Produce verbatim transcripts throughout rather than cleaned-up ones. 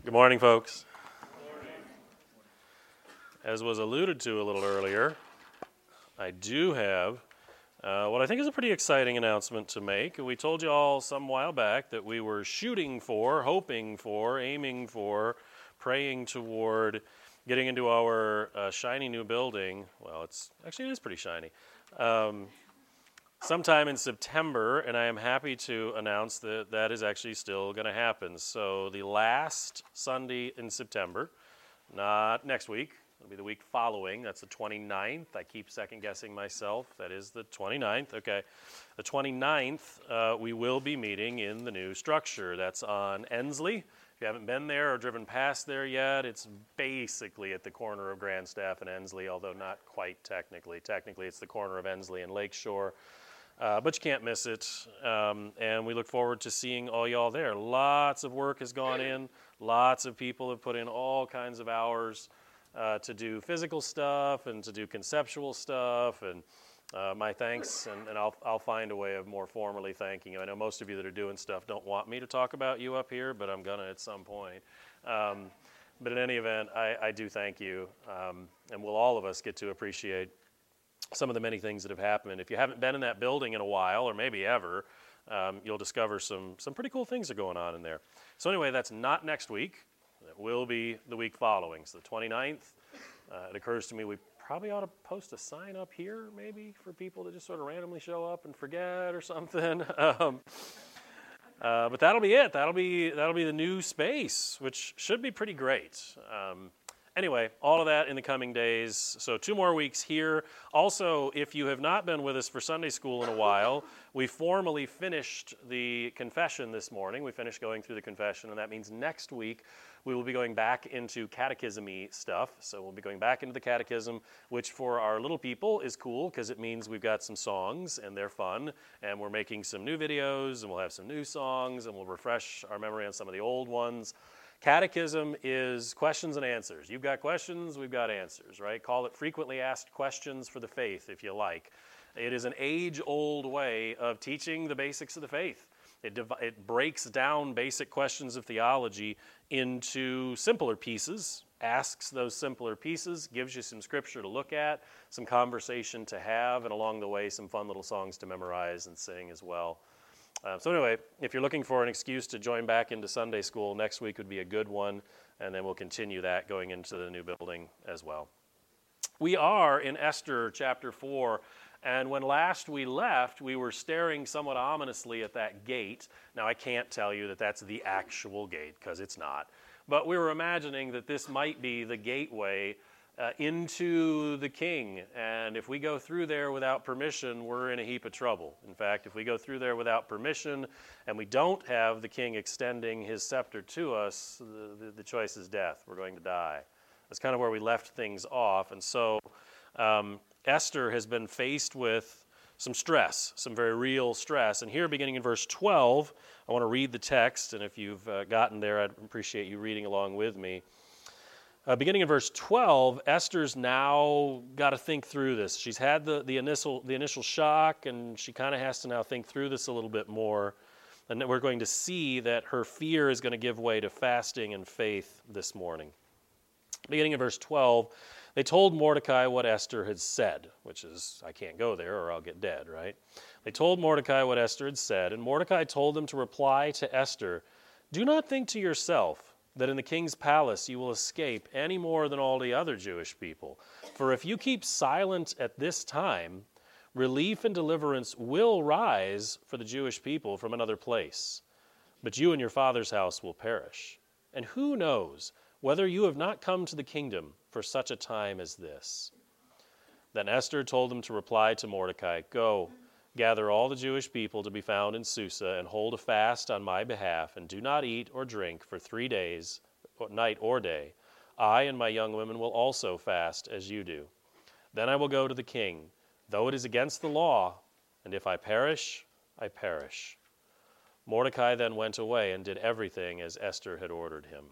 Good morning, folks. As was alluded to a little earlier, I do have uh, what I think is a pretty exciting announcement to make. We told you all some while back that we were shooting for, hoping for, aiming for, praying toward getting into our uh, shiny new building. Well, it's actually it is pretty shiny. Um, sometime in September, and I am happy to announce that that is actually still going to happen. So the last Sunday in September, not next week, it'll be the week following. That's the twenty-ninth. I keep second guessing myself. That is the twenty-ninth. Okay. The twenty-ninth, uh, we will be meeting in the new structure. That's on Ensley. If you haven't been there or driven past there yet, it's basically at the corner of Grandstaff and Ensley, although not quite technically. Technically, it's the corner of Ensley and Lakeshore. Uh, but you can't miss it, um, and we look forward to seeing all y'all there. Lots of work has gone in. Lots of people have put in all kinds of hours uh, to do physical stuff and to do conceptual stuff, and uh, my thanks, and, and I'll, I'll find a way of more formally thanking you. I know most of you that are doing stuff don't want me to talk about you up here, but I'm going to at some point. Um, but in any event, I, I do thank you, um, and we'll all of us get to appreciate some of the many things that have happened. If you haven't been in that building in a while, or maybe ever, um, you'll discover some some pretty cool things are going on in there. So anyway, that's not next week. It will be the week following. So the twenty-ninth, uh, it occurs to me we probably ought to post a sign up here maybe for people to just sort of randomly show up and forget or something. um, uh, but that'll be it. That'll be, that'll be the new space, which should be pretty great. Um, Anyway, all of that in the coming days. So two more weeks here. Also, if you have not been with us for Sunday school in a while, we formally finished the confession this morning. We finished going through the confession, and that means next week we will be going back into catechism-y stuff. So we'll be going back into the catechism, which for our little people is cool because it means we've got some songs, and they're fun, and we're making some new videos, and we'll have some new songs, and we'll refresh our memory on some of the old ones. Catechism is questions and answers. You've got questions, we've got answers, right? Call it frequently asked questions for the faith, if you like. It is an age-old way of teaching the basics of the faith. It, div- it breaks down basic questions of theology into simpler pieces, asks those simpler pieces, gives you some scripture to look at, some conversation to have, and along the way, some fun little songs to memorize and sing as well. Uh, so anyway, if you're looking for an excuse to join back into Sunday school, next week would be a good one, and then we'll continue that going into the new building as well. We are in Esther chapter four, and when last we left, we were staring somewhat ominously at that gate. Now, I can't tell you that that's the actual gate, because it's not, but we were imagining that this might be the gateway Uh, into the king, and if we go through there without permission, we're in a heap of trouble. In fact, if we go through there without permission and we don't have the king extending his scepter to us, the, the, the choice is death. We're going to die. That's kind of where we left things off, and so um, Esther has been faced with some stress, some very real stress, and here beginning in verse twelve, I want to read the text, and if you've uh, gotten there, I'd appreciate you reading along with me. Uh, beginning in verse twelve, Esther's now got to think through this. She's had the, the initial the initial shock, and she kind of has to now think through this a little bit more. And we're going to see that her fear is going to give way to fasting and faith this morning. Beginning in verse twelve, they told Mordecai what Esther had said, which is, I can't go there or I'll get dead, right? They told Mordecai what Esther had said, and Mordecai told them to reply to Esther, "Do not think to yourself that in the king's palace you will escape any more than all the other Jewish people. For if you keep silent at this time, relief and deliverance will rise for the Jewish people from another place. But you and your father's house will perish. And who knows whether you have not come to the kingdom for such a time as this?" Then Esther told them to reply to Mordecai, "Go, gather all the Jewish people to be found in Susa, and hold a fast on my behalf, and do not eat or drink for three days, night or day. I and my young women will also fast as you do. Then I will go to the king, though it is against the law, and if I perish, I perish." Mordecai then went away and did everything as Esther had ordered him.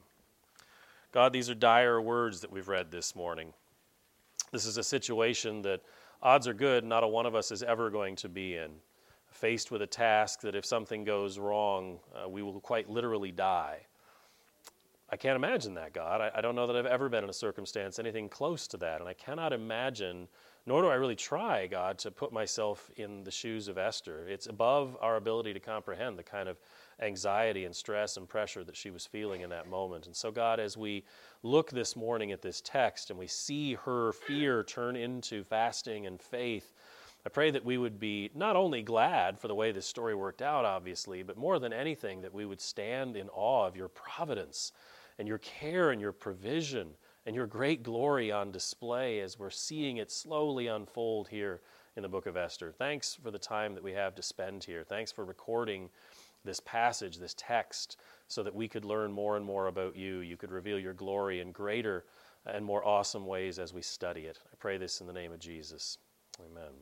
God, these are dire words that we've read this morning. This is a situation that odds are good not a one of us is ever going to be in, faced with a task that if something goes wrong, uh, we will quite literally die. I can't imagine that, God. I, I don't know that I've ever been in a circumstance anything close to that. And I cannot imagine, nor do I really try, God, to put myself in the shoes of Esther. It's above our ability to comprehend the kind of anxiety and stress and pressure that she was feeling in that moment. And so, God, as we look this morning at this text and we see her fear turn into fasting and faith, I pray that we would be not only glad for the way this story worked out, obviously, but more than anything, that we would stand in awe of your providence and your care and your provision and your great glory on display as we're seeing it slowly unfold here in the book of Esther. Thanks for the time that we have to spend here. Thanks for recording this passage, this text, so that we could learn more and more about you. You could reveal your glory in greater and more awesome ways as we study it. I pray this in the name of Jesus. Amen.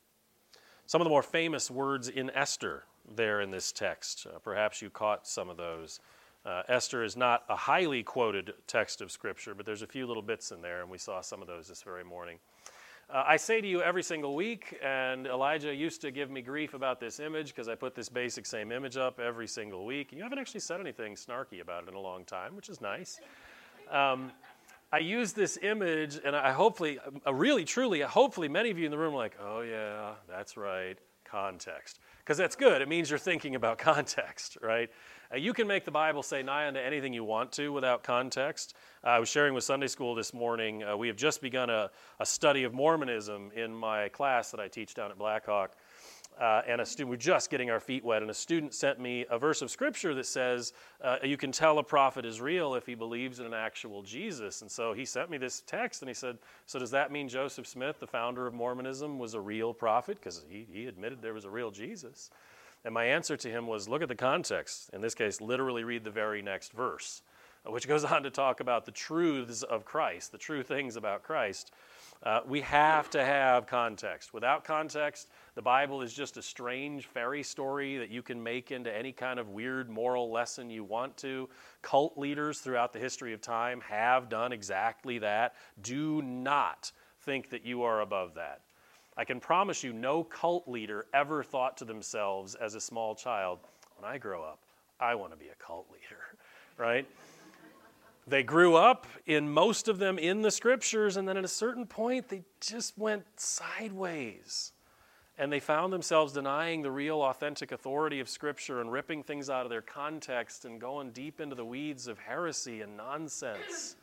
Some of the more famous words in Esther there in this text. Uh, perhaps you caught some of those. Uh, Esther is not a highly quoted text of Scripture, but there's a few little bits in there, and we saw some of those this very morning. Uh, I say to you every single week, and Elijah used to give me grief about this image because I put this basic same image up every single week. You haven't actually said anything snarky about it in a long time, which is nice. Um, I use this image, and I hopefully, uh, really, truly, hopefully many of you in the room are like, oh yeah, that's right, context. Because that's good. It means you're thinking about context, right? Uh, you can make the Bible say nigh unto anything you want to without context. Uh, I was sharing with Sunday school this morning. Uh, we have just begun a, a study of Mormonism in my class that I teach down at Blackhawk. Uh, and a student, we're just getting our feet wet, and a student sent me a verse of Scripture that says, uh, you can tell a prophet is real if he believes in an actual Jesus. And so he sent me this text, and he said, so does that mean Joseph Smith, the founder of Mormonism, was a real prophet? Because he, he admitted there was a real Jesus. And my answer to him was, look at the context. In this case, literally read the very next verse, which goes on to talk about the truths of Christ, the true things about Christ. Uh, we have to have context. Without context, the Bible is just a strange fairy story that you can make into any kind of weird moral lesson you want to. Cult leaders throughout the history of time have done exactly that. Do not think that you are above that. I can promise you no cult leader ever thought to themselves as a small child, when I grow up, I want to be a cult leader, right? They grew up, in most of them, in the Scriptures, and then at a certain point, they just went sideways. And they found themselves denying the real, authentic authority of Scripture and ripping things out of their context and going deep into the weeds of heresy and nonsense.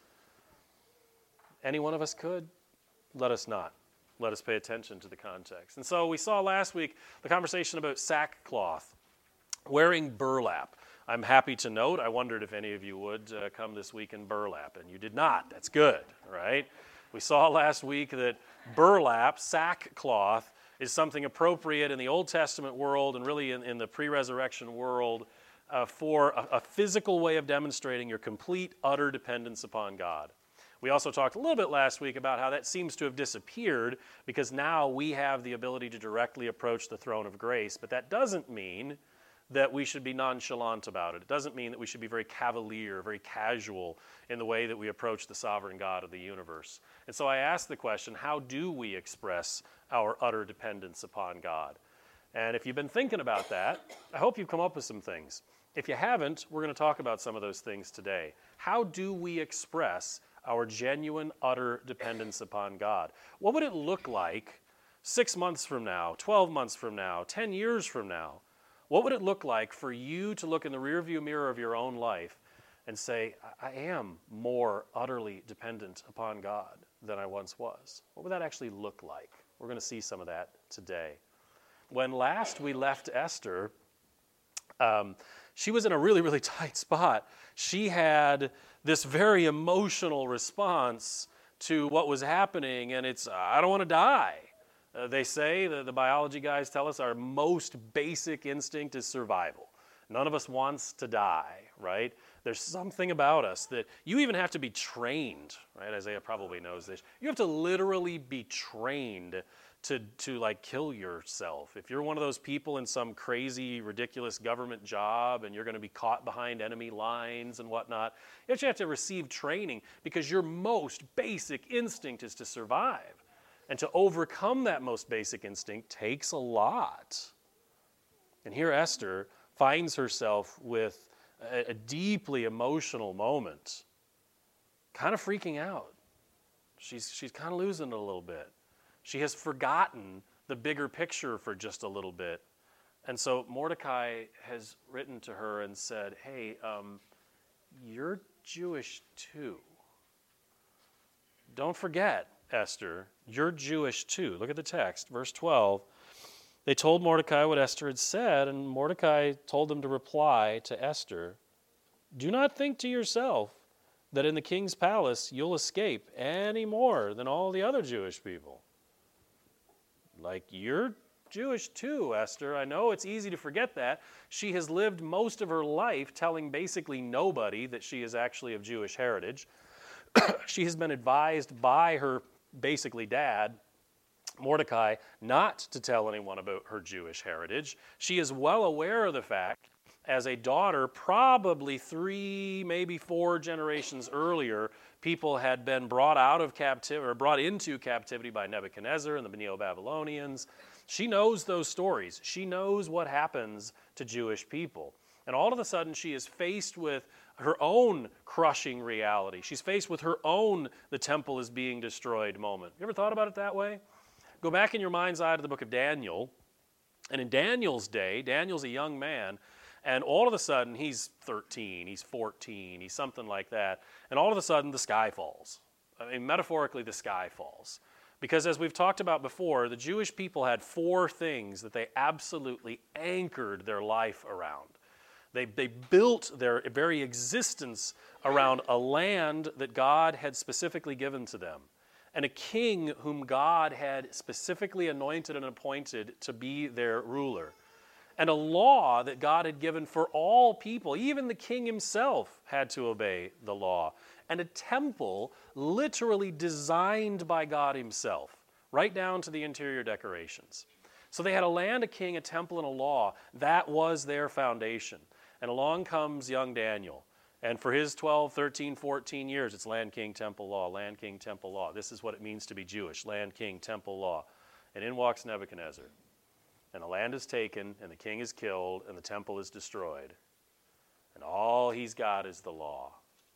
Any one of us could. Let us not. Let us pay attention to the context. And so we saw last week the conversation about sackcloth, wearing burlap. I'm happy to note, I wondered if any of you would uh, come this week in burlap, and you did not. That's good, right? We saw last week that burlap, sackcloth, is something appropriate in the Old Testament world and really in, in the pre-resurrection world uh, for a, a physical way of demonstrating your complete, utter dependence upon God. We also talked a little bit last week about how that seems to have disappeared because now we have the ability to directly approach the throne of grace, but that doesn't mean that we should be nonchalant about it. It doesn't mean that we should be very cavalier, very casual in the way that we approach the sovereign God of the universe. And so I asked the question, how do we express our utter dependence upon God? And if you've been thinking about that, I hope you've come up with some things. If you haven't, we're going to talk about some of those things today. How do we express our genuine, utter dependence upon God? What would it look like six months from now, twelve months from now, ten years from now? What would it look like for you to look in the rearview mirror of your own life and say, I am more utterly dependent upon God than I once was? What would that actually look like? We're going to see some of that today. When last we left Esther, um, she was in a really, really tight spot. She had this very emotional response to what was happening, and it's, I don't want to die. Uh, they say, the, the biology guys tell us, our most basic instinct is survival. None of us wants to die, right? There's something about us that you even have to be trained, right? Isaiah probably knows this. You have to literally be trained to, to like kill yourself. If you're one of those people in some crazy, ridiculous government job and you're going to be caught behind enemy lines and whatnot, you actually have to receive training because your most basic instinct is to survive. And to overcome that most basic instinct takes a lot. And here Esther finds herself with a, a deeply emotional moment, kind of freaking out. She's, she's kind of losing it a little bit. She has forgotten the bigger picture for just a little bit. And so Mordecai has written to her and said, hey, um, you're Jewish too. Don't forget, Esther, you're Jewish too. Look at the text, verse twelve. They told Mordecai what Esther had said, and Mordecai told them to reply to Esther, do not think to yourself that in the king's palace you'll escape any more than all the other Jewish people. Like, you're Jewish too, Esther. I know it's easy to forget that. She has lived most of her life telling basically nobody that she is actually of Jewish heritage. She has been advised by her basically dad, Mordecai, not to tell anyone about her Jewish heritage. She is well aware of the fact, as a daughter, probably three, maybe four generations earlier, people had been brought out of captivity or brought into captivity by Nebuchadnezzar and the Neo-Babylonians. She knows those stories. She knows what happens to Jewish people. And all of a sudden, she is faced with her own crushing reality. She's faced with her own the temple is being destroyed moment. You ever thought about it that way? Go back in your mind's eye to the book of Daniel. And in Daniel's day, Daniel's a young man, and all of a sudden, he's thirteen, he's fourteen, he's something like that. And all of a sudden, the sky falls. I mean, metaphorically, the sky falls. Because as we've talked about before, the Jewish people had four things that they absolutely anchored their life around. They, they built their very existence around a land that God had specifically given to them, and a king whom God had specifically anointed and appointed to be their ruler, and a law that God had given for all people. Even the king himself had to obey the law. And a temple literally designed by God himself, right down to the interior decorations. So they had a land, a king, a temple, and a law. That was their foundation. And along comes young Daniel. And for his twelve, thirteen, fourteen years, it's land, king, temple, law, land, king, temple, law. This is what it means to be Jewish, land, king, temple, law. And in walks Nebuchadnezzar. And the land is taken, and the king is killed, and the temple is destroyed. And all he's got is the law.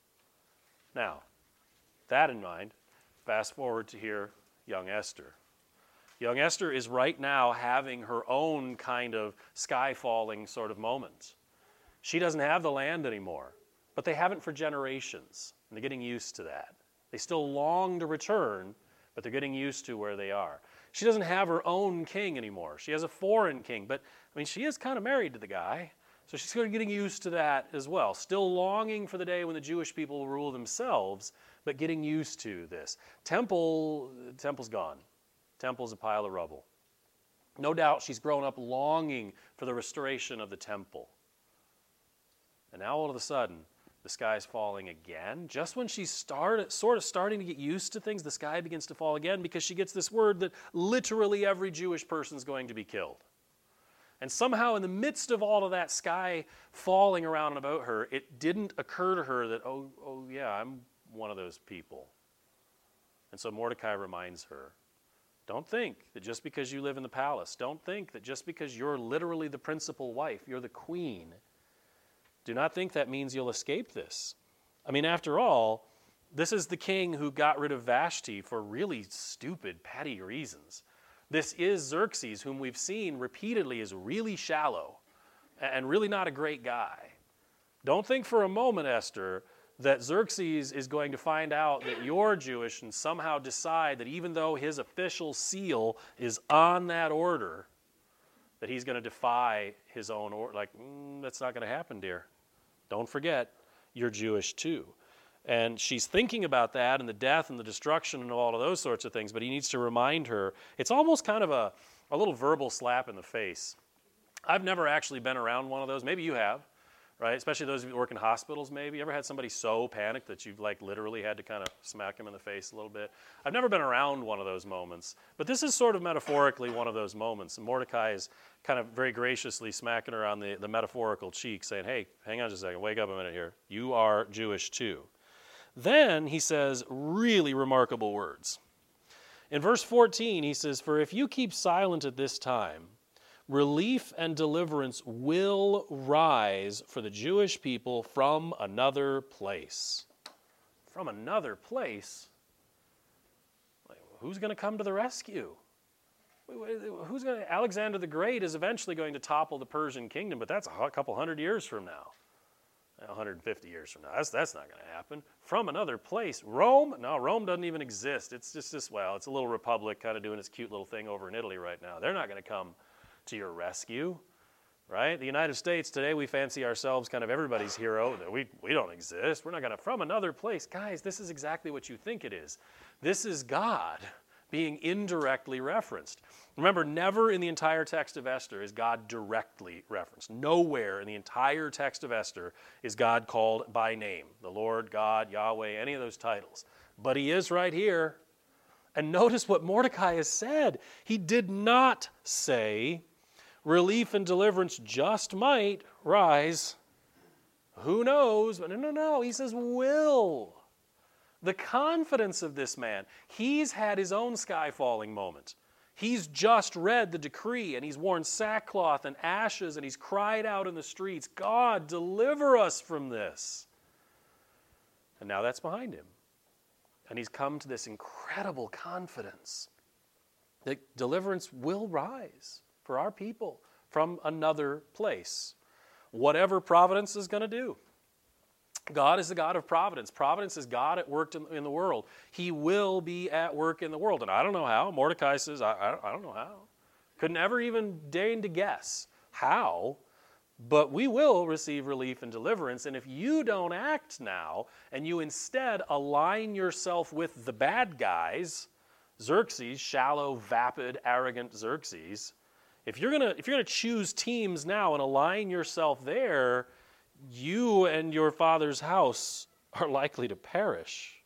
Now, that in mind, fast forward to here, young Esther. Young Esther is right now having her own kind of sky-falling sort of moment. She doesn't have the land anymore, but they haven't for generations, and they're getting used to that. They still long to return, but they're getting used to where they are. She doesn't have her own king anymore. She has a foreign king, but I mean, she is kind of married to the guy, so she's sort of getting used to that as well. Still longing for the day when the Jewish people will rule themselves, but getting used to this. Temple, temple's gone. Temple's a pile of rubble. No doubt she's grown up longing for the restoration of the temple. And now all of a sudden, the sky's falling again. Just when she's start, sort of starting to get used to things, the sky begins to fall again because she gets this word that literally every Jewish person is going to be killed. And somehow in the midst of all of that sky falling around and about her, it didn't occur to her that, oh, oh yeah, I'm one of those people. And so Mordecai reminds her, don't think that just because you live in the palace, don't think that just because you're literally the principal wife, you're the queen, do not think that means you'll escape this. I mean, after all, this is the king who got rid of Vashti for really stupid, petty reasons. This is Xerxes, whom we've seen repeatedly is really shallow and really not a great guy. Don't think for a moment, Esther, that Xerxes is going to find out that you're Jewish and somehow decide that even though his official seal is on that order, that he's going to defy his own order. Like, mm, that's not going to happen, dear. Don't forget, you're Jewish too. And she's thinking about that and the death and the destruction and all of those sorts of things, but he needs to remind her. It's almost kind of a, a little verbal slap in the face. I've never actually been around one of those. Maybe you have, right? Especially those of you who work in hospitals, maybe. You ever had somebody so panicked that you've like literally had to kind of smack them in the face a little bit? I've never been around one of those moments, but this is sort of metaphorically one of those moments. And Mordecai is kind of very graciously smacking her on the, the metaphorical cheek, saying, hey, hang on just a second, wake up a minute here. You are Jewish too. Then he says really remarkable words. In verse fourteen, he says, for if you keep silent at this time, relief and deliverance will rise for the Jewish people from another place. From another place? Like, who's going to come to the rescue? Who's going to, Alexander the Great is eventually going to topple the Persian kingdom, but that's a couple hundred years from now. one hundred fifty years from now. That's, that's not going to happen. From another place. Rome? No, Rome doesn't even exist. It's just this, well, it's a little republic kind of doing its cute little thing over in Italy right now. They're not going to come to your rescue, right? The United States, today we fancy ourselves kind of everybody's hero. We, we don't exist. We're not going to, from another place. Guys, this is exactly what you think it is. This is God being indirectly referenced. Remember, never in the entire text of Esther is God directly referenced. Nowhere in the entire text of Esther is God called by name. The Lord, God, Yahweh, any of those titles. But he is right here. And notice what Mordecai has said. He did not say, relief and deliverance just might rise. Who knows? But no, no, no. He says will. The confidence of this man. He's had his own sky falling moment. He's just read the decree, and he's worn sackcloth and ashes, and he's cried out in the streets, God, deliver us from this. And now that's behind him. And he's come to this incredible confidence that deliverance will rise for our people from another place. Whatever providence is going to do. God is the God of providence. Providence is God at work in, in the world. He will be at work in the world. And I don't know how. Mordecai says, I, I, I don't know how. Could never even deign to guess how. But we will receive relief and deliverance. And if you don't act now, and you instead align yourself with the bad guys, Xerxes, shallow, vapid, arrogant Xerxes, if you're gonna if you're gonna choose teams now and align yourself there, you and your father's house are likely to perish.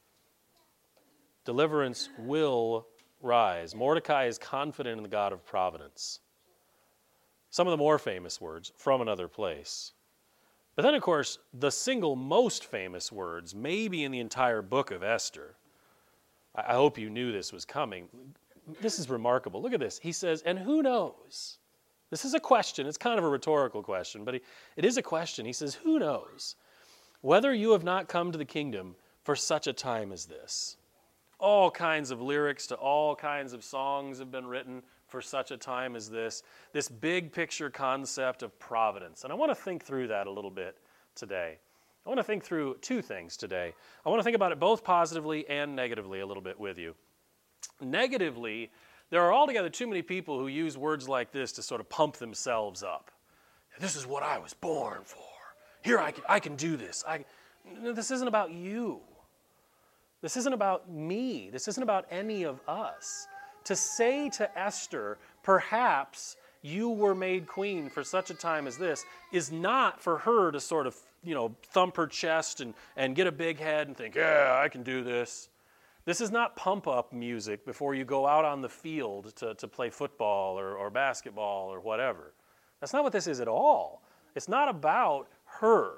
Deliverance will rise. Mordecai is confident in the God of providence. Some of the more famous words, from another place. But then, of course, the single most famous words, maybe in the entire book of Esther. I hope you knew this was coming. This is remarkable. Look at this. He says, and who knows? This is a question. It's kind of a rhetorical question, but he, it is a question. He says, who knows whether you have not come to the kingdom for such a time as this? All kinds of lyrics to all kinds of songs have been written for such a time as this. This big picture concept of providence. And I want to think through that a little bit today. I want to think through two things today. I want to think about it both positively and negatively a little bit with you. Negatively, there are altogether too many people who use words like this to sort of pump themselves up. This is what I was born for. Here, I can, I can do this. I, no, this isn't about you. This isn't about me. This isn't about any of us. To say to Esther, perhaps you were made queen for such a time as this, is not for her to sort of, you know, thump her chest and, and get a big head and think, yeah, I can do this. This is not pump-up music before you go out on the field to, to play football or, or basketball or whatever. That's not what this is at all. It's not about her.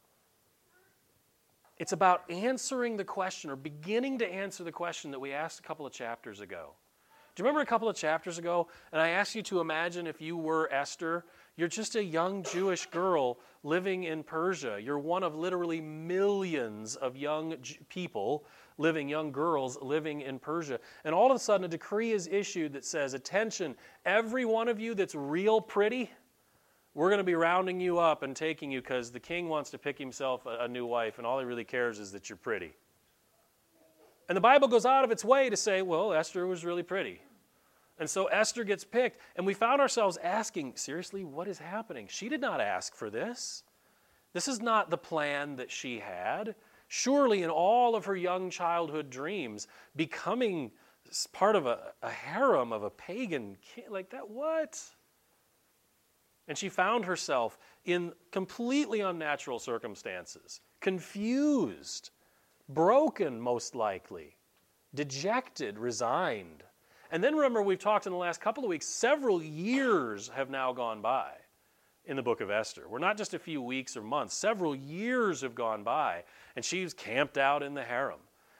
It's about answering the question or beginning to answer the question that we asked a couple of chapters ago. Do you remember a couple of chapters ago? And I asked you to imagine if you were Esther. You're just a young Jewish girl living in Persia. You're one of literally millions of young people living, young girls living in Persia. And all of a sudden a decree is issued that says, attention, every one of you that's real pretty, we're going to be rounding you up and taking you because the king wants to pick himself a, a new wife and all he really cares is that you're pretty. And the Bible goes out of its way to say, well, Esther was really pretty. And so Esther gets picked, and we found ourselves asking, seriously, what is happening? She did not ask for this. This is not the plan that she had. Surely in all of her young childhood dreams, becoming part of a, a harem of a pagan king, like that, what? And she found herself in completely unnatural circumstances, confused, broken most likely, dejected, resigned. And then remember, we've talked in the last couple of weeks, several years have now gone by in the book of Esther. We're not just a few weeks or months. Several years have gone by, and she's camped out in the harem.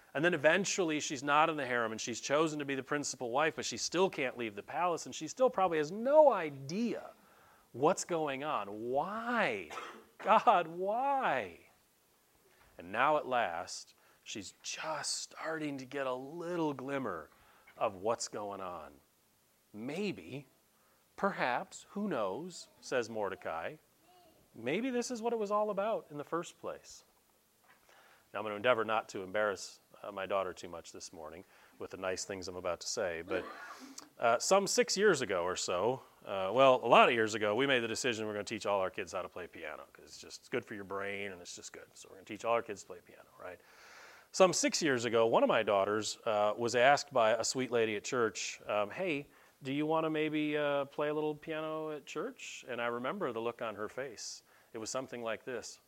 And then eventually she's not in the harem and she's chosen to be the principal wife, but she still can't leave the palace and she still probably has no idea what's going on. Why? God, why? And now at last, she's just starting to get a little glimmer of what's going on. Maybe, perhaps, who knows, says Mordecai, maybe this is what it was all about in the first place. Now I'm going to endeavor not to embarrass uh, my daughter too much this morning with the nice things I'm about to say, but uh, some six years ago or so, uh, well, a lot of years ago, we made the decision we're going to teach all our kids how to play piano because it's just it's good for your brain and it's just good. So we're going to teach all our kids to play piano, right? Some six years ago, one of my daughters uh, was asked by a sweet lady at church, um, hey, do you want to maybe uh, play a little piano at church? And I remember the look on her face. It was something like this.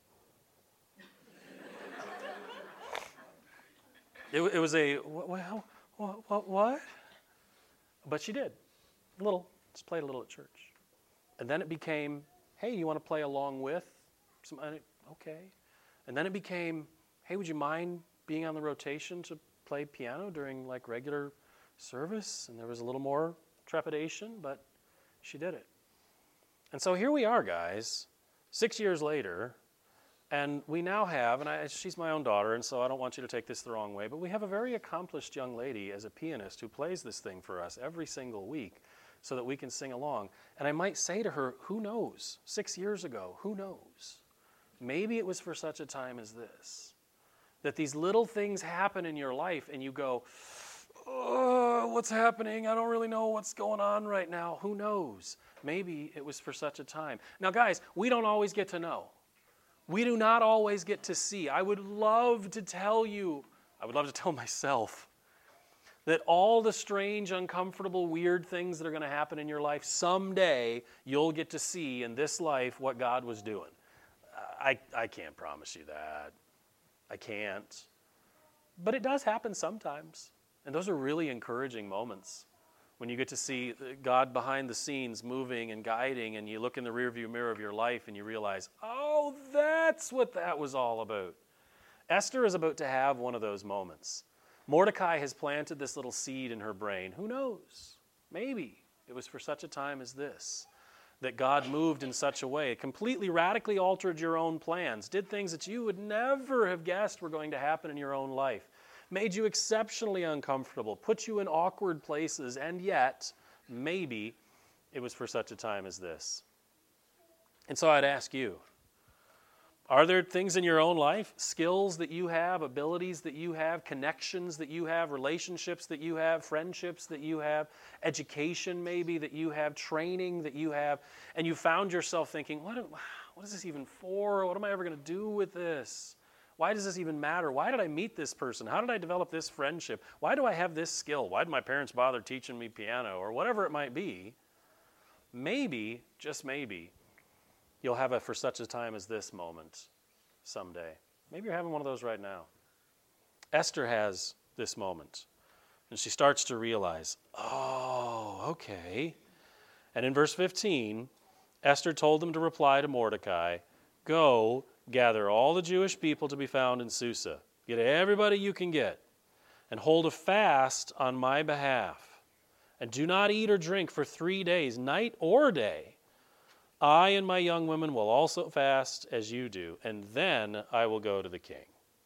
It, it was a, well, what, what, what? But she did, a little, just played a little at church. And then it became, hey, you want to play along with? Some, okay. And then it became, hey, would you mind being on the rotation to play piano during like regular service? And there was a little more trepidation, but she did it. And so here we are, guys, six years later, and we now have, and I, she's my own daughter, and so I don't want you to take this the wrong way, but we have a very accomplished young lady as a pianist who plays this thing for us every single week so that we can sing along. And I might say to her, who knows? Six years ago, who knows? Maybe it was for such a time as this, that these little things happen in your life and you go, oh, what's happening? I don't really know what's going on right now. Who knows? Maybe it was for such a time. Now, guys, we don't always get to know. We do not always get to see. I would love to tell you, I would love to tell myself, that all the strange, uncomfortable, weird things that are going to happen in your life, someday you'll get to see in this life what God was doing. I, I can't promise you that. I can't. But it does happen sometimes. And those are really encouraging moments when you get to see God behind the scenes moving and guiding, and you look in the rearview mirror of your life and you realize, oh, that's what that was all about. Esther is about to have one of those moments. Mordecai has planted this little seed in her brain. Who knows? Maybe it was for such a time as this that God moved in such a way. It completely radically altered your own plans, did things that you would never have guessed were going to happen in your own life, made you exceptionally uncomfortable, put you in awkward places, and yet, maybe it was for such a time as this. And so I'd ask you, are there things in your own life, skills that you have, abilities that you have, connections that you have, relationships that you have, friendships that you have, education maybe that you have, training that you have, and you found yourself thinking, what, what is this even for? What am I ever going to do with this? Why does this even matter? Why did I meet this person? How did I develop this friendship? Why do I have this skill? Why did my parents bother teaching me piano? Or whatever it might be. Maybe, just maybe, you'll have a for such a time as this moment someday. Maybe you're having one of those right now. Esther has this moment. And she starts to realize, oh, okay. And in verse fifteen, Esther told them to reply to Mordecai, go, gather all the Jewish people to be found in Susa. Get everybody you can get, and hold a fast on my behalf. And do not eat or drink for three days, night or day. I and my young women will also fast as you do, and then I will go to the king.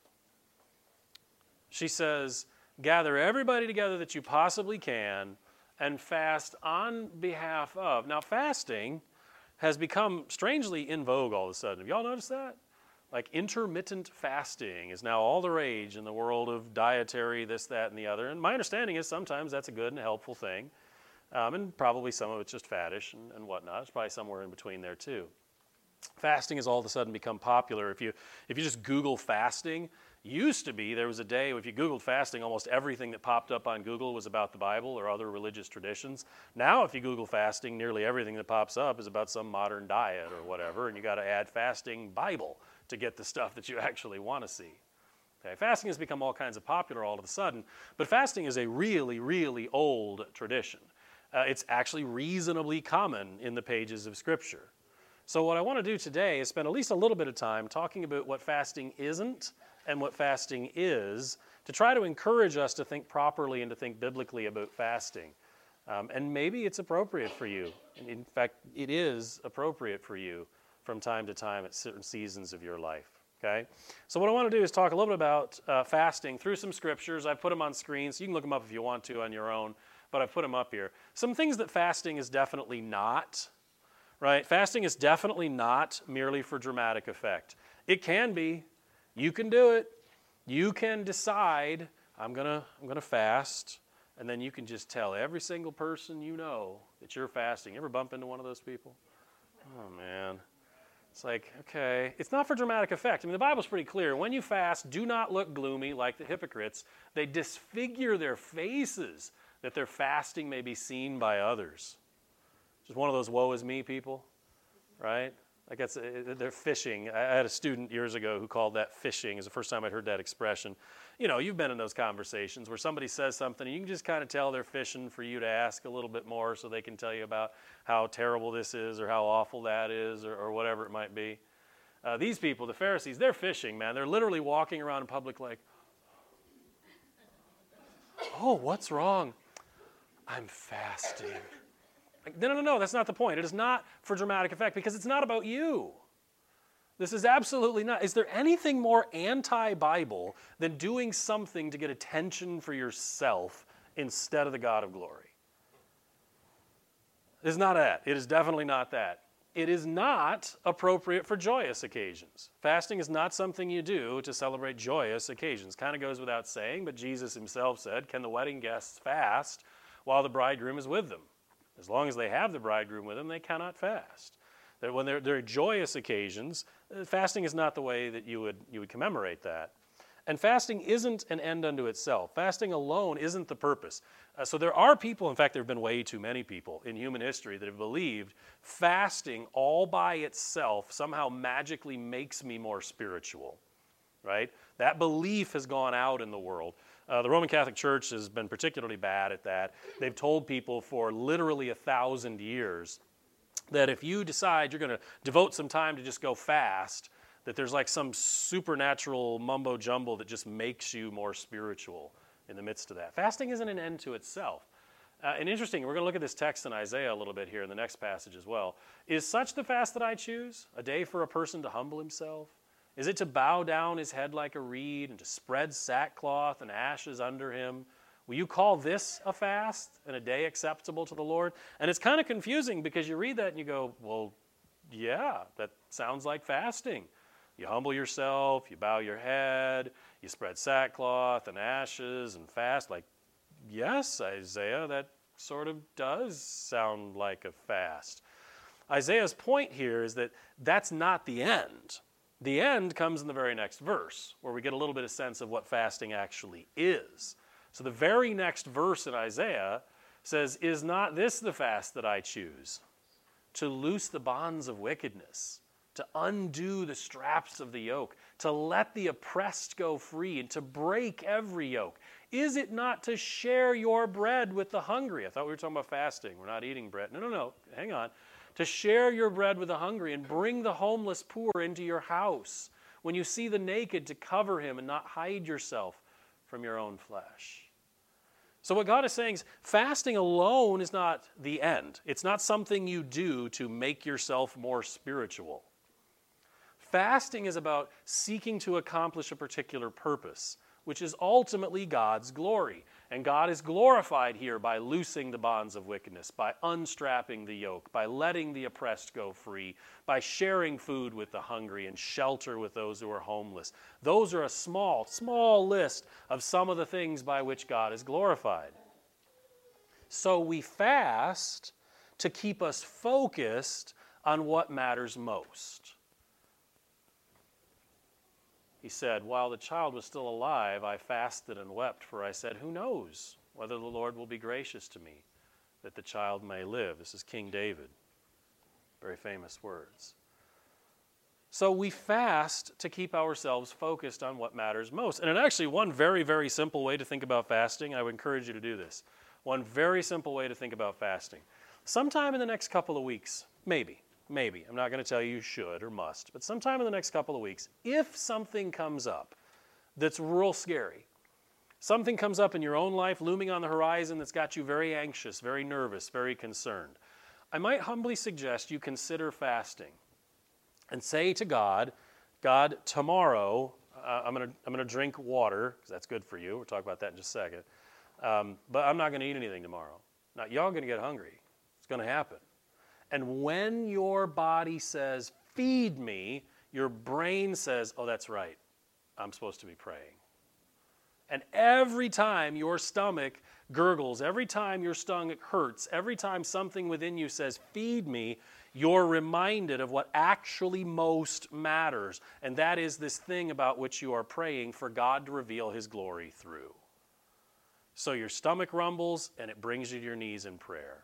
She says, gather everybody together that you possibly can and fast on behalf of. Now, fasting has become strangely in vogue all of a sudden. Have y'all noticed that? Like intermittent fasting is now all the rage in the world of dietary, this, that, and the other. And my understanding is sometimes that's a good and helpful thing. Um, and probably some of it's just faddish and, and whatnot. It's probably somewhere in between there too. Fasting has all of a sudden become popular. If you if you just Google fasting, used to be there was a day if you Googled fasting, almost everything that popped up on Google was about the Bible or other religious traditions. Now if you Google fasting, nearly everything that pops up is about some modern diet or whatever, and you got to add fasting Bible to get the stuff that you actually want to see. Okay, fasting has become all kinds of popular all of a sudden, but fasting is a really, really old tradition. Uh, it's actually reasonably common in the pages of Scripture. So what I want to do today is spend at least a little bit of time talking about what fasting isn't and what fasting is, to try to encourage us to think properly and to think biblically about fasting. Um, and maybe it's appropriate for you. And in fact, it is appropriate for you from time to time at certain seasons of your life. Okay? So what I want to do is talk a little bit about uh, fasting through some scriptures. I've put them on screen, so you can look them up if you want to on your own, but I've put them up here. Some things that fasting is definitely not, right? Fasting is definitely not merely for dramatic effect. It can be. You can do it. You can decide, I'm gonna, I'm gonna fast, and then you can just tell every single person you know that you're fasting. You ever bump into one of those people? Oh, man. It's like, okay, it's not for dramatic effect. I mean, the Bible's pretty clear. When you fast, do not look gloomy like the hypocrites. They disfigure their faces that their fasting may be seen by others. Just one of those woe is me people, right? Like that's, they're fishing. I had a student years ago who called that fishing. It's the first time I'd heard that expression. You know, you've been in those conversations where somebody says something and you can just kind of tell they're fishing for you to ask a little bit more so they can tell you about how terrible this is or how awful that is or, or whatever it might be. Uh, these people, the Pharisees, they're fishing, man. They're literally walking around in public like, oh, what's wrong? I'm fasting. Like, no, no, no, that's not the point. It is not for dramatic effect because it's not about you. This is absolutely not. Is there anything more anti-Bible than doing something to get attention for yourself instead of the God of glory? It is not that. It is definitely not that. It is not appropriate for joyous occasions. Fasting is not something you do to celebrate joyous occasions. Kind of goes without saying, but Jesus himself said, can the wedding guests fast while the bridegroom is with them? As long as they have the bridegroom with them, they cannot fast. That when there, there are joyous occasions, fasting is not the way that you would, you would commemorate that. And fasting isn't an end unto itself. Fasting alone isn't the purpose. Uh, so there are people, in fact, there have been way too many people in human history that have believed fasting all by itself somehow magically makes me more spiritual, right? That belief has gone out in the world. Uh, the Roman Catholic Church has been particularly bad at that. They've told people for literally a thousand years that if you decide you're going to devote some time to just go fast, that there's like some supernatural mumbo jumbo that just makes you more spiritual in the midst of that. Fasting isn't an end to itself. Uh, and interesting, we're going to look at this text in Isaiah a little bit here in the next passage as well. Is such the fast that I choose, a day for a person to humble himself? Is it to bow down his head like a reed and to spread sackcloth and ashes under him? Will you call this a fast and a day acceptable to the Lord? And it's kind of confusing because you read that and you go, well, yeah, that sounds like fasting. You humble yourself, you bow your head, you spread sackcloth and ashes and fast. Like, yes, Isaiah, that sort of does sound like a fast. Isaiah's point here is that that's not the end. The end comes in the very next verse, where we get a little bit of sense of what fasting actually is. So the very next verse in Isaiah says, is not this the fast that I choose? To loose the bonds of wickedness, to undo the straps of the yoke, to let the oppressed go free, and to break every yoke. Is it not to share your bread with the hungry? I thought we were talking about fasting. We're not eating bread. No, no, no. Hang on. To share your bread with the hungry and bring the homeless poor into your house. When you see the naked, to cover him and not hide yourself from your own flesh. So what God is saying is fasting alone is not the end. It's not something you do to make yourself more spiritual. Fasting is about seeking to accomplish a particular purpose, which is ultimately God's glory. And God is glorified here by loosing the bonds of wickedness, by unstrapping the yoke, by letting the oppressed go free, by sharing food with the hungry and shelter with those who are homeless. Those are a small, small list of some of the things by which God is glorified. So we fast to keep us focused on what matters most. He said, while the child was still alive, I fasted and wept, for I said, who knows whether the Lord will be gracious to me, that the child may live. This is King David. Very famous words. So we fast to keep ourselves focused on what matters most. And actually, one very, very simple way to think about fasting, I would encourage you to do this. One very simple way to think about fasting. Sometime in the next couple of weeks, maybe, Maybe. I'm not going to tell you you should or must, but sometime in the next couple of weeks, if something comes up that's real scary. Something comes up in your own life looming on the horizon that's got you very anxious, very nervous, very concerned. I might humbly suggest you consider fasting and say to God, God, tomorrow uh, I'm going to I'm going to drink water, because that's good for you. We'll talk about that in just a second. Um, but I'm not going to eat anything tomorrow. Now, y'all going to get hungry. It's going to happen. And when your body says, feed me, your brain says, oh, that's right. I'm supposed to be praying. And every time your stomach gurgles, every time your stomach hurts, every time something within you says, feed me, you're reminded of what actually most matters. And that is this thing about which you are praying for God to reveal his glory through. So your stomach rumbles and it brings you to your knees in prayer.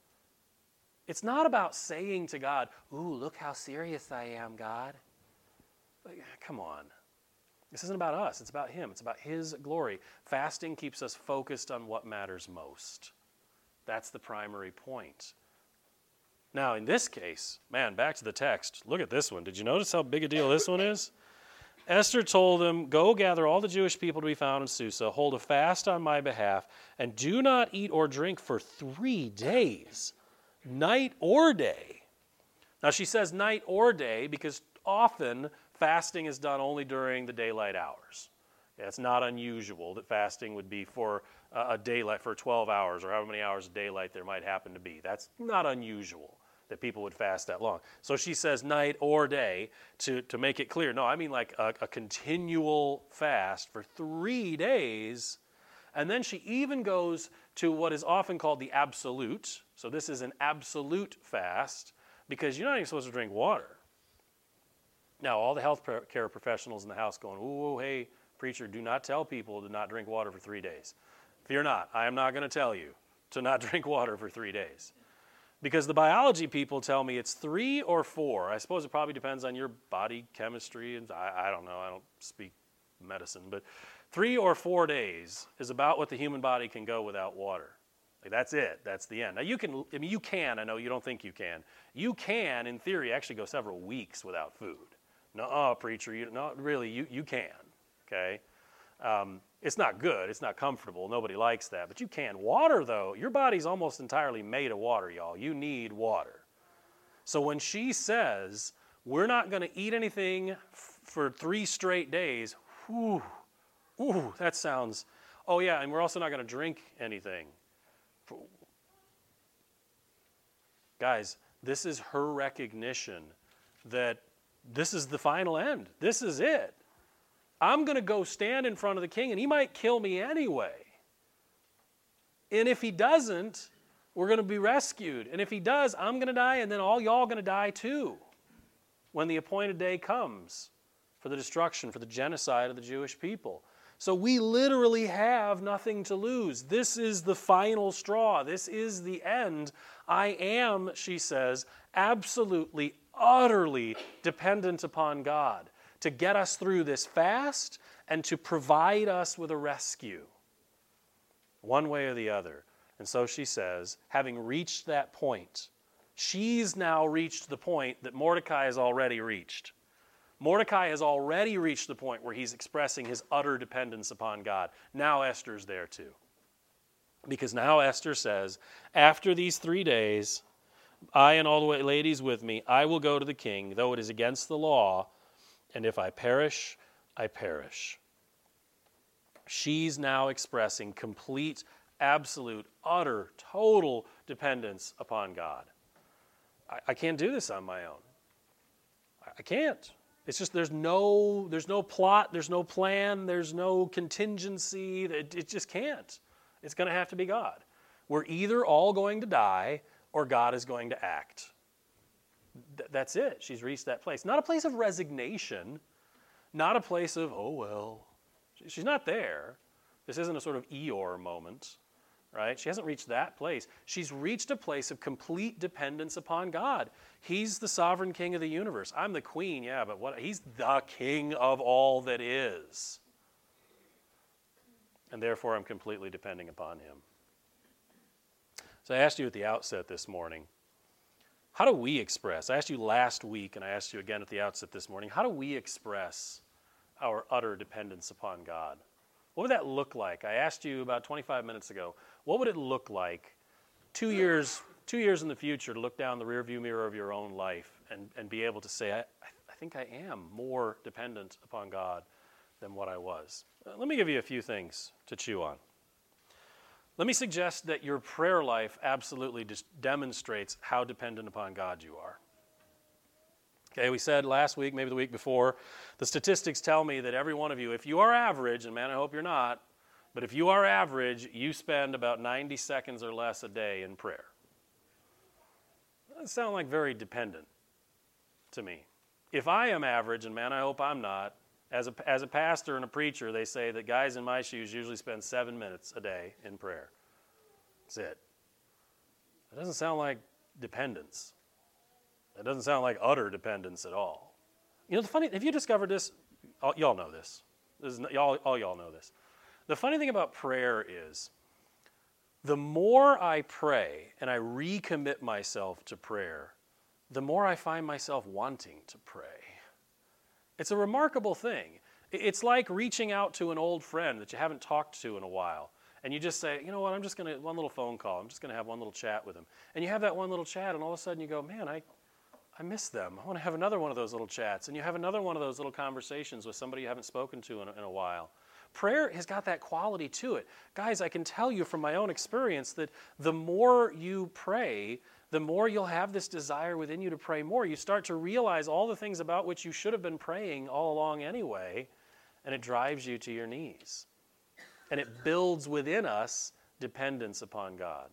It's not about saying to God, ooh, look how serious I am, God. Like, come on. This isn't about us. It's about him. It's about his glory. Fasting keeps us focused on what matters most. That's the primary point. Now, in this case, man, back to the text. Look at this one. Did you notice how big a deal this one is? Esther told them, go gather all the Jewish people to be found in Susa, hold a fast on my behalf, and do not eat or drink for three days, night or day. Now, she says night or day because often fasting is done only during the daylight hours. Yeah, it's not unusual that fasting would be for uh, a daylight, for twelve hours or however many hours of daylight there might happen to be. That's not unusual that people would fast that long. So she says night or day to, to make it clear. No, I mean like a, a continual fast for three days. And then she even goes to what is often called the absolute. So this is an absolute fast because you're not even supposed to drink water. Now, all the health care professionals in the house going, ooh, hey, preacher, do not tell people to not drink water for three days. Fear not, I am not going to tell you to not drink water for three days. Because the biology people tell me it's three or four. I suppose it probably depends on your body chemistry. And I, I don't know, I don't speak medicine. But three or four days is about what the human body can go without water. Like, that's it. That's the end. Now, you can, I mean, you can. I know you don't think you can. You can, in theory, actually go several weeks without food. No, preacher, you, no, really, you, you can, okay? Um, it's not good. It's not comfortable. Nobody likes that. But you can. Water, though, your body's almost entirely made of water, y'all. You need water. So when she says, we're not going to eat anything f- for three straight days, whew, ooh, that sounds, oh, yeah, and we're also not going to drink anything. Guys, this is her recognition that this is the final end. This is it. I'm going to go stand in front of the king, and he might kill me anyway. And if he doesn't, we're going to be rescued. And if he does, I'm going to die, and then all y'all going to die too when the appointed day comes for the destruction, for the genocide of the Jewish people. So we literally have nothing to lose. This is the final straw. This is the end. I am, she says, absolutely, utterly dependent upon God to get us through this fast and to provide us with a rescue, one way or the other. And so she says, having reached that point, she's now reached the point that Mordecai has already reached. Mordecai has already reached the point where he's expressing his utter dependence upon God. Now Esther's there too. Because now Esther says, after these three days, I and all the ladies with me, I will go to the king, though it is against the law, and if I perish, I perish. She's now expressing complete, absolute, utter, total dependence upon God. I, I can't do this on my own. I, I can't. It's just there's no there's no plot, there's no plan, there's no contingency. It, it just can't. It's going to have to be God. We're either all going to die or God is going to act. Th- that's it. She's reached that place. Not a place of resignation, not a place of, oh, well. She's not there. This isn't a sort of Eeyore moment, right? She hasn't reached that place. She's reached a place of complete dependence upon God. He's the sovereign king of the universe. I'm the queen, yeah, but what? He's the king of all that is. And therefore, I'm completely depending upon him. So I asked you at the outset this morning, how do we express? I asked you last week, and I asked you again at the outset this morning, how do we express our utter dependence upon God? What would that look like? I asked you about twenty-five minutes ago, what would it look like two years two years in the future to look down the rearview mirror of your own life and, and be able to say, I, I think I am more dependent upon God than what I was? Uh, let me give you a few things to chew on. Let me suggest that your prayer life absolutely just demonstrates how dependent upon God you are. Okay, we said last week, maybe the week before, the statistics tell me that every one of you, if you are average, and man, I hope you're not, but if you are average, you spend about ninety seconds or less a day in prayer. That doesn't sound like very dependent to me. If I am average, and man, I hope I'm not, as a, as a pastor and a preacher, they say that guys in my shoes usually spend seven minutes a day in prayer. That's it. That doesn't sound like dependence. That doesn't sound like utter dependence at all. You know, the funny, have you discovered this? All, y'all know this. This is, y'all, all y'all know this. The funny thing about prayer is, the more I pray and I recommit myself to prayer, the more I find myself wanting to pray. It's a remarkable thing. It's like reaching out to an old friend that you haven't talked to in a while. And you just say, you know what, I'm just going to, one little phone call, I'm just going to have one little chat with him. And you have that one little chat, and all of a sudden you go, man, I... I miss them. I want to have another one of those little chats. And you have another one of those little conversations with somebody you haven't spoken to in a, in a while. Prayer has got that quality to it. Guys, I can tell you from my own experience that the more you pray, the more you'll have this desire within you to pray more. You start to realize all the things about which you should have been praying all along anyway, and it drives you to your knees. And it builds within us dependence upon God.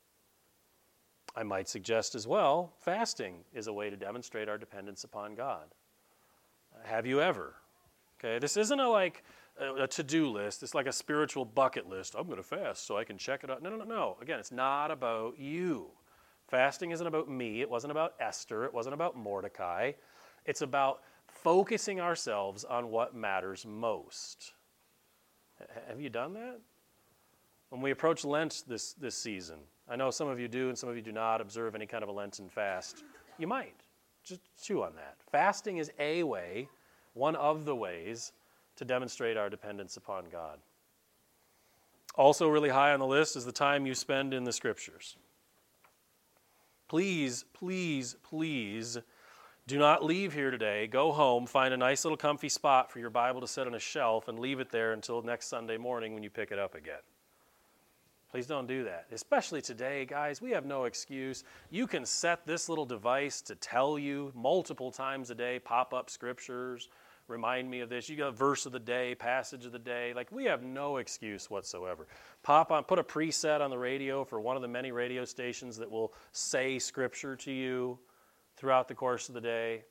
I might suggest as well, fasting is a way to demonstrate our dependence upon God. Have you ever? Okay, this isn't a like a, a to-do list. It's like a spiritual bucket list. I'm going to fast so I can check it out. No, no, no, no. Again, it's not about you. Fasting isn't about me. It wasn't about Esther. It wasn't about Mordecai. It's about focusing ourselves on what matters most. H- have you done that? When we approach Lent this, this season, I know some of you do and some of you do not observe any kind of a Lenten fast. You might. Just chew on that. Fasting is a way, one of the ways, to demonstrate our dependence upon God. Also really high on the list is the time you spend in the Scriptures. Please, please, please do not leave here today. Go home, find a nice little comfy spot for your Bible to sit on a shelf and leave it there until next Sunday morning when you pick it up again. Please don't do that. Especially today, guys, we have no excuse. You can set this little device to tell you multiple times a day, pop up scriptures, remind me of this. You got verse of the day, passage of the day. Like, we have no excuse whatsoever. Pop on, put a preset on the radio for one of the many radio stations that will say scripture to you throughout the course of the day.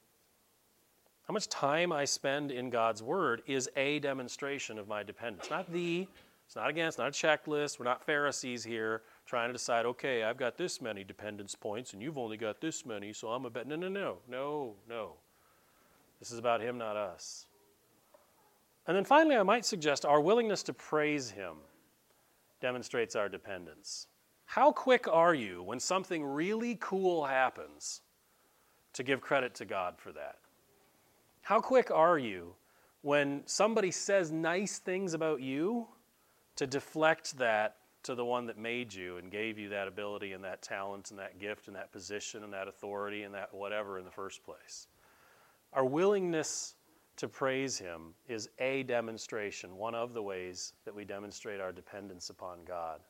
How much time I spend in God's Word is a demonstration of my dependence, not the. It's not again, it's not a checklist. We're not Pharisees here trying to decide, okay, I've got this many dependence points and you've only got this many, so I'm a bet. No, no, no, no, no. This is about Him, not us. And then finally, I might suggest our willingness to praise Him demonstrates our dependence. How quick are you when something really cool happens to give credit to God for that? How quick are you when somebody says nice things about you to deflect that to the one that made you and gave you that ability and that talent and that gift and that position and that authority and that whatever in the first place? Our willingness to praise Him is a demonstration, one of the ways that we demonstrate our dependence upon God.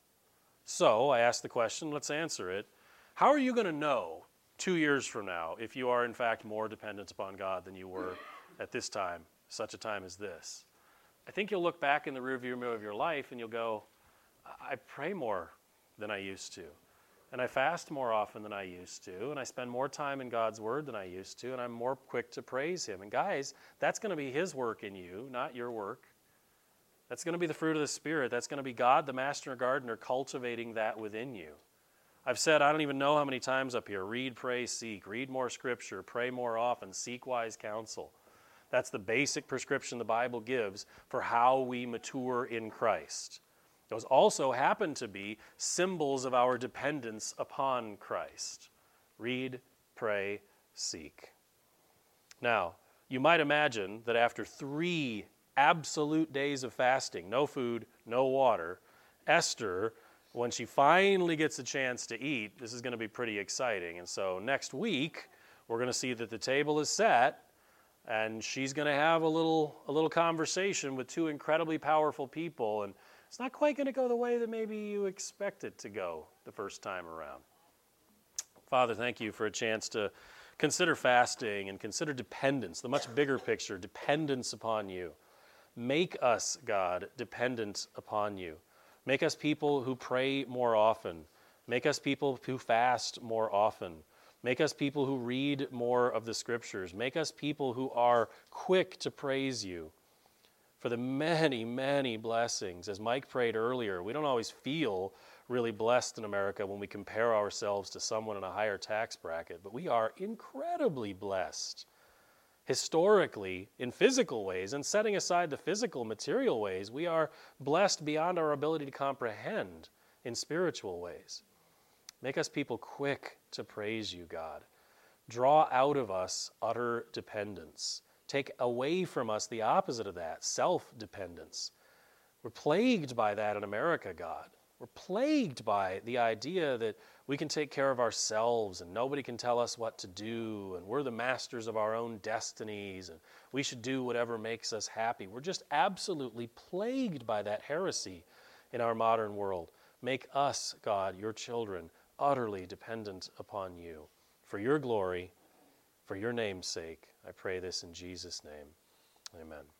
So I ask the question, let's answer it. How are you going to know two years from now if you are in fact more dependent upon God than you were at this time, such a time as this? I think you'll look back in the rearview mirror of your life and you'll go, I pray more than I used to. And I fast more often than I used to. And I spend more time in God's Word than I used to. And I'm more quick to praise Him. And guys, that's going to be His work in you, not your work. That's going to be the fruit of the Spirit. That's going to be God, the master gardener, cultivating that within you. I've said, I don't even know how many times up here, read, pray, seek. Read more Scripture. Pray more often. Seek wise counsel. That's the basic prescription the Bible gives for how we mature in Christ. Those also happen to be symbols of our dependence upon Christ. Read, pray, seek. Now, You might imagine that after three absolute days of fasting, no food, no water, Esther, when she finally gets a chance to eat, this is going to be pretty exciting. And so next week, we're going to see that the table is set, and she's going to have a little, a little conversation with two incredibly powerful people, and it's not quite going to go the way that maybe you expect it to go the first time around. Father, thank you for a chance to consider fasting and consider dependence, the much bigger picture, dependence upon you. Make us, God, dependent upon you. Make us people who pray more often. Make us people who fast more often. Make us people who read more of the Scriptures. Make us people who are quick to praise you for the many, many blessings. As Mike prayed earlier, we don't always feel really blessed in America when we compare ourselves to someone in a higher tax bracket, but we are incredibly blessed historically in physical ways, and setting aside the physical material ways, we are blessed beyond our ability to comprehend in spiritual ways. Make us people quick to praise you, God. Draw out of us utter dependence. Take away from us the opposite of that, self-dependence. We're plagued by that in America, God. We're plagued by the idea that we can take care of ourselves and nobody can tell us what to do, and we're the masters of our own destinies and we should do whatever makes us happy. We're just absolutely plagued by that heresy in our modern world. Make us, God, your children, utterly dependent upon you. For your glory, for your name's sake, I pray this in Jesus' name. Amen.